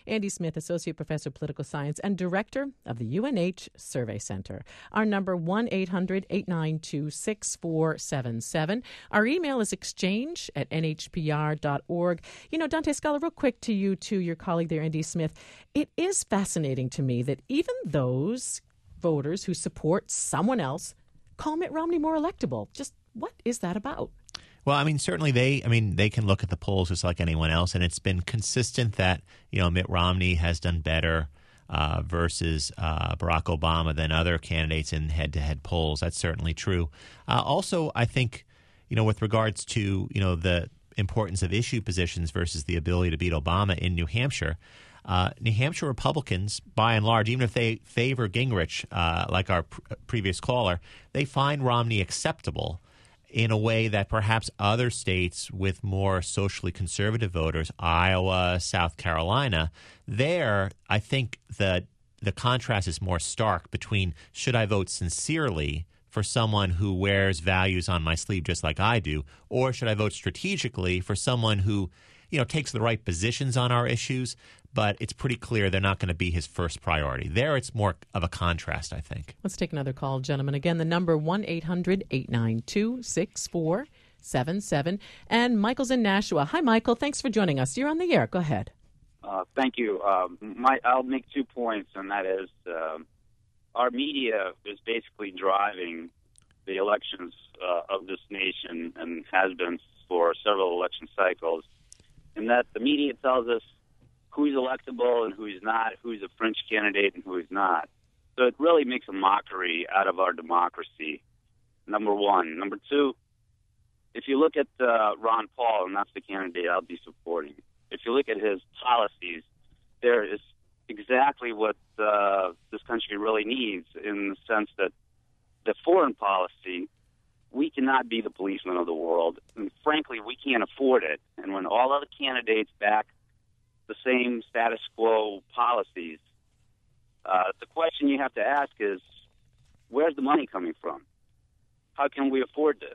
Andy Smith, Associate Professor of Political Science and Director of the U N H Survey Center. Our number, one eight hundred eight nine two six four seven seven. Our email is exchange at n h p r dot org. You know, Dante Scala, real quick to you, to your colleague there, Andy Smith, it is fascinating to me that even those voters who support someone else call Mitt Romney more electable. Just what is that about? Well, I mean, certainly they, I mean, they can look at the polls just like anyone else, and it's been consistent that, you know, Mitt Romney has done better uh, versus uh, Barack Obama than other candidates in head-to-head polls. That's certainly true. Uh, also, I think, you know, with regards to, you know, the importance of issue positions versus the ability to beat Obama in New Hampshire, Uh, New Hampshire Republicans, by and large, even if they favor Gingrich, uh, like our pr- previous caller, they find Romney acceptable in a way that perhaps other states with more socially conservative voters, Iowa, South Carolina, there, I think the the contrast is more stark between should I vote sincerely for someone who wears values on my sleeve just like I do, or should I vote strategically for someone who, you know, takes the right positions on our issues, but it's pretty clear they're not going to be his first priority. There, it's more of a contrast, I think. Let's take another call, gentlemen. Again, the number one eight hundred eight nine two six four seven seven. And Michael's in Nashua. Hi, Michael. Thanks for joining us. You're on the air. Go ahead. Uh, thank you. Um, my, I'll make two points, and that is um, our media is basically driving the elections uh, of this nation and has been for several election cycles, in that the media tells us who's electable and who's not, who's a fringe candidate and who's not. So it really makes a mockery out of our democracy, number one. Number two, if you look at uh, Ron Paul, and that's the candidate I'll be supporting, if you look at his policies, there is exactly what uh, this country really needs, in the sense that the foreign policy, we cannot be the policeman of the world. And frankly, we can't afford it. And when all other candidates back the same status quo policies, uh, the question you have to ask is, where's the money coming from? How can we afford this?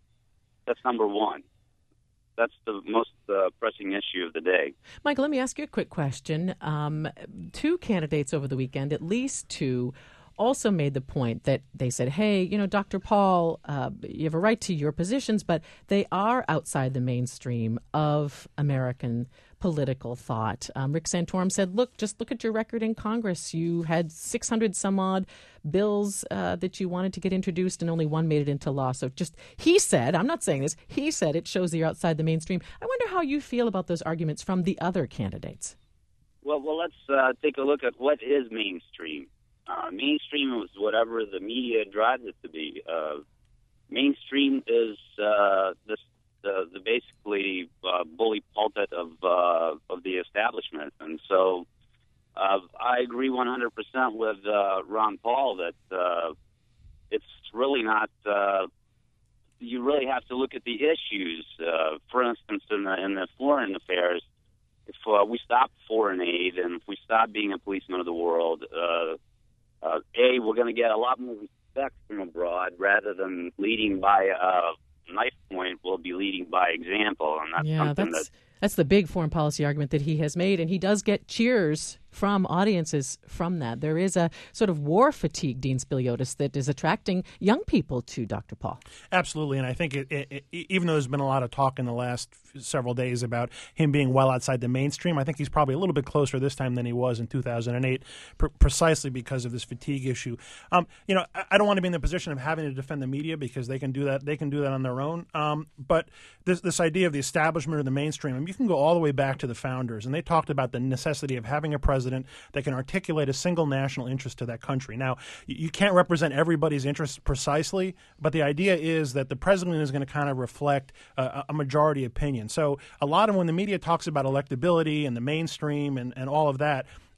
That's number one. That's the most uh, pressing issue of the day. Michael, let me ask you a quick question. Um, two candidates over the weekend, at least two, also made the point that they said, hey, you know, Doctor Paul, uh, you have a right to your positions, but they are outside the mainstream of American political thought. Um, Rick Santorum said, look, just look at your record in Congress. You had six hundred some odd bills uh, that you wanted to get introduced, and only one made it into law. So just, he said, I'm not saying this, he said it shows that you're outside the mainstream. I wonder how you feel about those arguments from the other candidates. Well, well, let's uh, take a look at what is mainstream. Uh, mainstream is whatever the media drives it to be. Uh, mainstream is uh, this, the, the basically uh, bully pulpit of uh, of the establishment, and so uh, I agree one hundred percent with uh, Ron Paul that uh, it's really not. Uh, you really have to look at the issues. Uh, for instance, in the, in the foreign affairs, if uh, we stop foreign aid and if we stop being a policeman of the world. Uh, Uh, A, we're going to get a lot more respect from abroad rather than leading by a knife point. We'll be leading by example, and that's yeah, something that's, that that's the big foreign policy argument that he has made, and he does get cheers from audiences from that. There is a sort of war fatigue, Dean Spiliotis, that is attracting young people to Doctor Paul. Absolutely, and I think it, it, it, even though there's been a lot of talk in the last several days about him being well outside the mainstream, I think he's probably a little bit closer this time than he was in two thousand eight, pr- precisely because of this fatigue issue. Um, you know, I, I don't want to be in the position of having to defend the media because they can do that. They can do that on their own. Um, but this this idea of the establishment or the mainstream, I mean, you can go all the way back to the founders, and they talked about the necessity of having a president that can articulate a single national interest to that country. Now, you can't represent everybody's interests precisely, but the idea is that the president is going to kind of reflect uh, a majority opinion. So a lot of when the media talks about electability and the mainstream and, and all of that,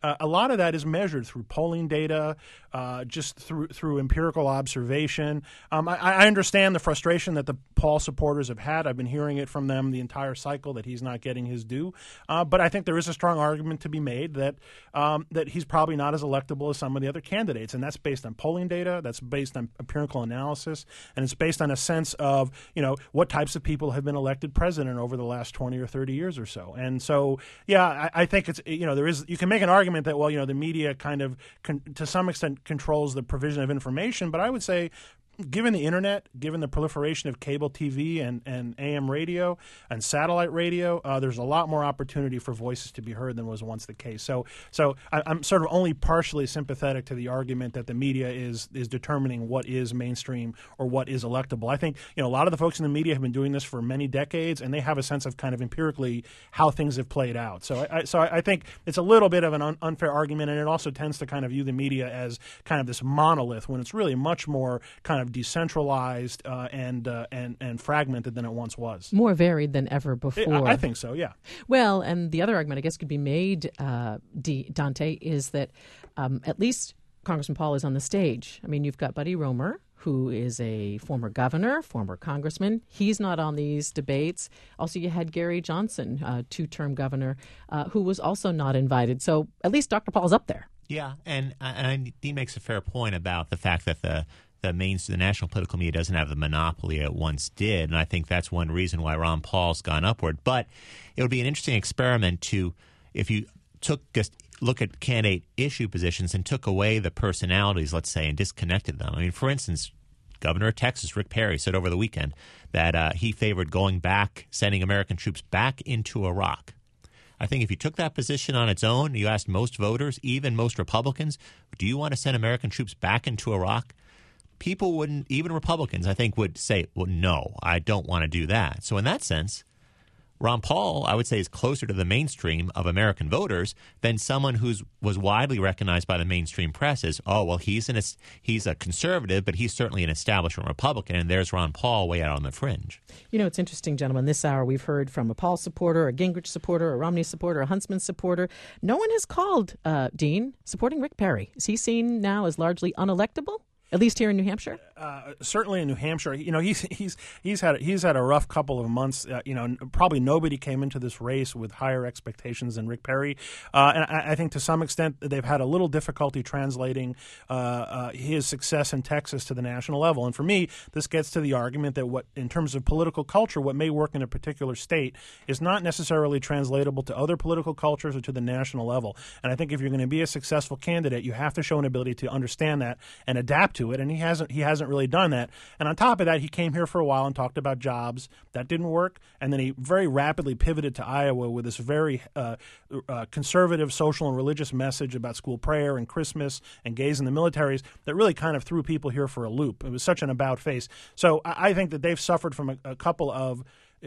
uh, a lot of that is measured through polling data, uh, just through through empirical observation. Um, I, I understand the frustration that the Paul supporters have had. I've been hearing it from them the entire cycle that he's not getting his due. Uh, but I think there is a strong argument to be made that um, that he's probably not as electable as some of the other candidates, and that's based on polling data, that's based on empirical analysis, and it's based on a sense of, you know, what types of people have been elected president over the last twenty or thirty years or so. And so, yeah, I, I think it's, you know, there is, you can make an argument that, well, you know, the media kind of, con- to some extent, controls the provision of information, but I would say, given the internet, given the proliferation of cable T V and, and A M radio and satellite radio, uh, there's a lot more opportunity for voices to be heard than was once the case. So, so I, I'm sort of only partially sympathetic to the argument that the media is is determining what is mainstream or what is electable. I think, you know, a lot of the folks in the media have been doing this for many decades, and they have a sense of kind of empirically how things have played out. So, I, so I think it's a little bit of an un- unfair argument, and it also tends to kind of view the media as kind of this monolith when it's really much more kind of decentralized uh, and uh, and and fragmented than it once was. More varied than ever before. I, I think so, yeah. Well, and the other argument, I guess, could be made, uh, D- Dante, is that um, at least Congressman Paul is on the stage. I mean, you've got Buddy Roemer, who is a former governor, former congressman. He's not on these debates. Also, you had Gary Johnson, uh, two-term governor, uh, who was also not invited. So at least Doctor Paul's up there. Yeah, and, and Dean makes a fair point about the fact that the the main the national political media doesn't have the monopoly it once did, and I think that's one reason why Ron Paul's gone upward. But it would be an interesting experiment to, if you took just look at candidate issue positions and took away the personalities, let's say, and disconnected them. I mean, for instance, Governor of Texas, Rick Perry, said over the weekend that uh, he favored going back, sending American troops back into Iraq. I think if you took that position on its own, you asked most voters, even most Republicans, do you want to send American troops back into Iraq? People wouldn't, even Republicans, I think, would say, well, no, I don't want to do that. So in that sense, Ron Paul, I would say, is closer to the mainstream of American voters than someone who was widely recognized by the mainstream press as, oh, well, he's an he's a conservative, but he's certainly an establishment Republican, and there's Ron Paul way out on the fringe. You know, it's interesting, gentlemen. This hour we've heard from a Paul supporter, a Gingrich supporter, a Romney supporter, a Huntsman supporter. No one has called, uh, Dean, supporting Rick Perry. Is he seen now as largely unelectable? At least here in New Hampshire? Uh, certainly in New Hampshire. You know, he's he's he's had he's had a rough couple of months. Uh, you know, probably nobody came into this race with higher expectations than Rick Perry, uh, and I, I think to some extent they've had a little difficulty translating uh, uh, his success in Texas to the national level. And for me, this gets to the argument that what, in terms of political culture, what may work in a particular state is not necessarily translatable to other political cultures or to the national level. And I think if you're going to be a successful candidate, you have to show an ability to understand that and adapt to it, and he hasn't he hasn't really done that. And on top of that, he came here for a while and talked about jobs. That didn't work, and then he very rapidly pivoted to Iowa with this very uh, uh, conservative social and religious message about school prayer and Christmas and gays in the militaries that really kind of threw people here for a loop. It was such an about face. So I, I think that they've suffered from a, a couple of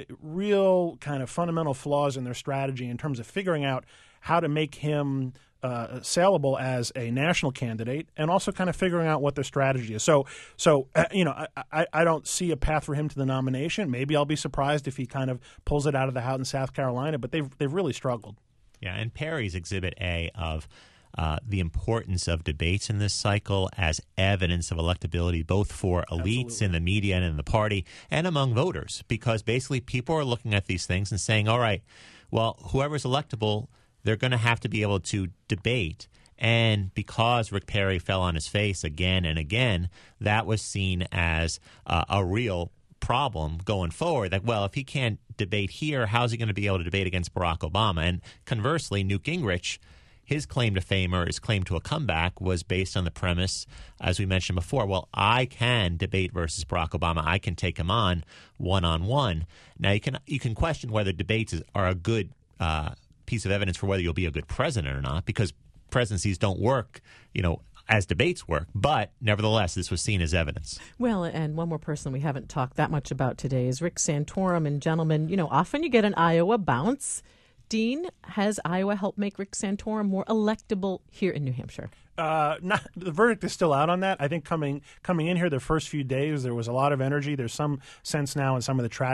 real kind of fundamental flaws in their strategy in terms of figuring out how to make him Uh, saleable as a national candidate, and also kind of figuring out what their strategy is. So, so uh, you know, I, I, I don't see a path for him to the nomination. Maybe I'll be surprised if he kind of pulls it out of the hat in South Carolina, but they've they've really struggled. Yeah, and Perry's Exhibit A of uh, the importance of debates in this cycle as evidence of electability, both for elites Absolutely. in the media and in the party, and among voters, because basically people are looking at these things and saying, all right, well, whoever's electable, they're going to have to be able to debate. And because Rick Perry fell on his face again and again, that was seen as uh, a real problem going forward. Like, well, if he can't debate here, how's he going to be able to debate against Barack Obama? And conversely, Newt Gingrich, his claim to fame or his claim to a comeback was based on the premise, as we mentioned before, well, I can debate versus Barack Obama. I can take him on one-on-one. Now, you can you can question whether debates is, are a good uh piece of evidence for whether you'll be a good president or not, because presidencies don't work, you know, as debates work. But nevertheless, this was seen as evidence. Well, and one more person we haven't talked that much about today is Rick Santorum. And gentlemen, you know, often you get an Iowa bounce. Dean, has Iowa helped make Rick Santorum more electable here in New Hampshire? Uh, not, the verdict is still out on that. I think coming coming in here the first few days, there was a lot of energy. There's some sense now in some of the tracking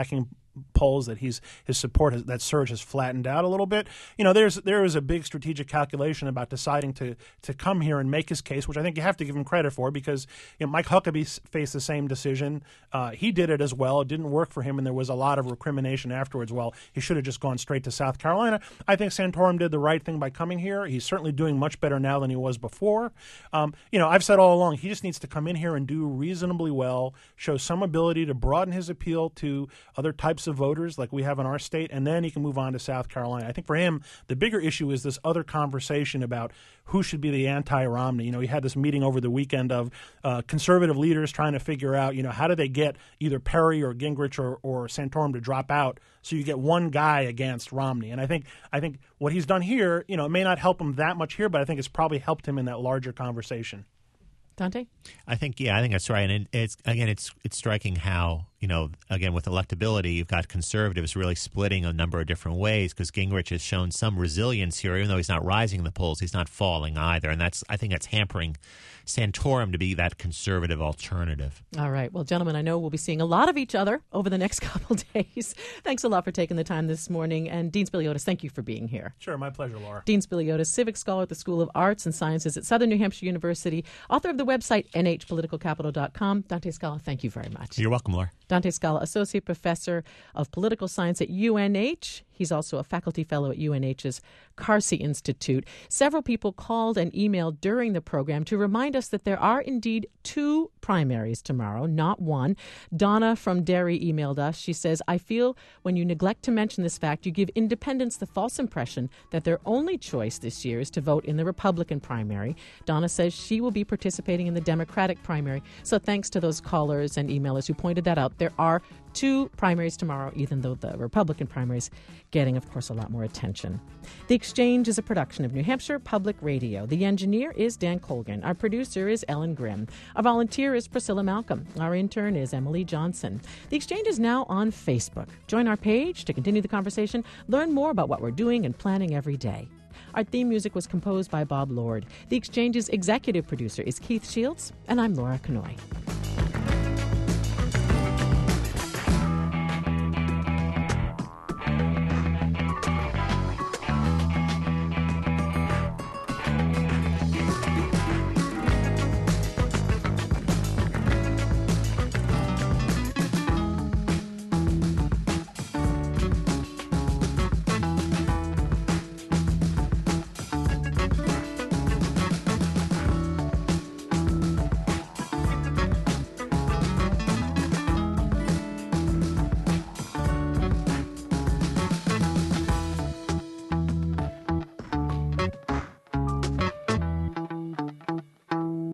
polls that he's his support has, that surge has flattened out a little bit. You know, there's there is a big strategic calculation about deciding to to come here and make his case, which I think you have to give him credit for, because you know, Mike Huckabee faced the same decision. Uh, he did it as well. It didn't work for him, and there was a lot of recrimination afterwards. Well, he should have just gone straight to South Carolina. I think Santorum did the right thing by coming here. He's certainly doing much better now than he was before. Um, you know, I've said all along, he just needs to come in here and do reasonably well, show some ability to broaden his appeal to other types of voters like we have in our state, and then he can move on to South Carolina. I think for him, the bigger issue is this other conversation about who should be the anti-Romney. You know, he had this meeting over the weekend of uh, conservative leaders trying to figure out, you know, how do they get either Perry or Gingrich or, or Santorum to drop out so you get one guy against Romney. And I think I think what he's done here, you know, it may not help him that much here, but I think it's probably helped him in that larger conversation. Dante? I think, yeah, I think that's right. And it, it's, again, it's it's striking how, you know, again, with electability, you've got conservatives really splitting a number of different ways, because Gingrich has shown some resilience here. Even though he's not rising in the polls, he's not falling either. And that's, I think that's hampering Santorum to be that conservative alternative. All right. Well, gentlemen, I know we'll be seeing a lot of each other over the next couple days. Thanks a lot for taking the time this morning. And Dean Spiliotis, thank you for being here. Sure. My pleasure, Laura. Dean Spiliotis, civic scholar at the School of Arts and Sciences at Southern New Hampshire University, author of the website N H political capital dot com. Dante Scala, thank you very much. You're welcome, Laura. Dante Scala, Associate Professor of Political Science at U N H. He's also a faculty fellow at U N H's Carsey Institute. Several people called and emailed during the program to remind us that there are indeed two primaries tomorrow, not one. Donna from Derry emailed us. She says, I feel when you neglect to mention this fact, you give independents the false impression that their only choice this year is to vote in the Republican primary. Donna says she will be participating in the Democratic primary. So thanks to those callers and emailers who pointed that out. There are two primaries tomorrow, even though the Republican primaries getting, of course, a lot more attention. The Exchange is a production of New Hampshire Public Radio. The engineer is Dan Colgan. Our producer is Ellen Grimm. Our volunteer is Priscilla Malcolm. Our intern is Emily Johnson. The Exchange is now on Facebook. Join our page to continue the conversation. Learn more about what we're doing and planning every day. Our theme music was composed by Bob Lord. The Exchange's executive producer is Keith Shields, and I'm Laura Kanoy.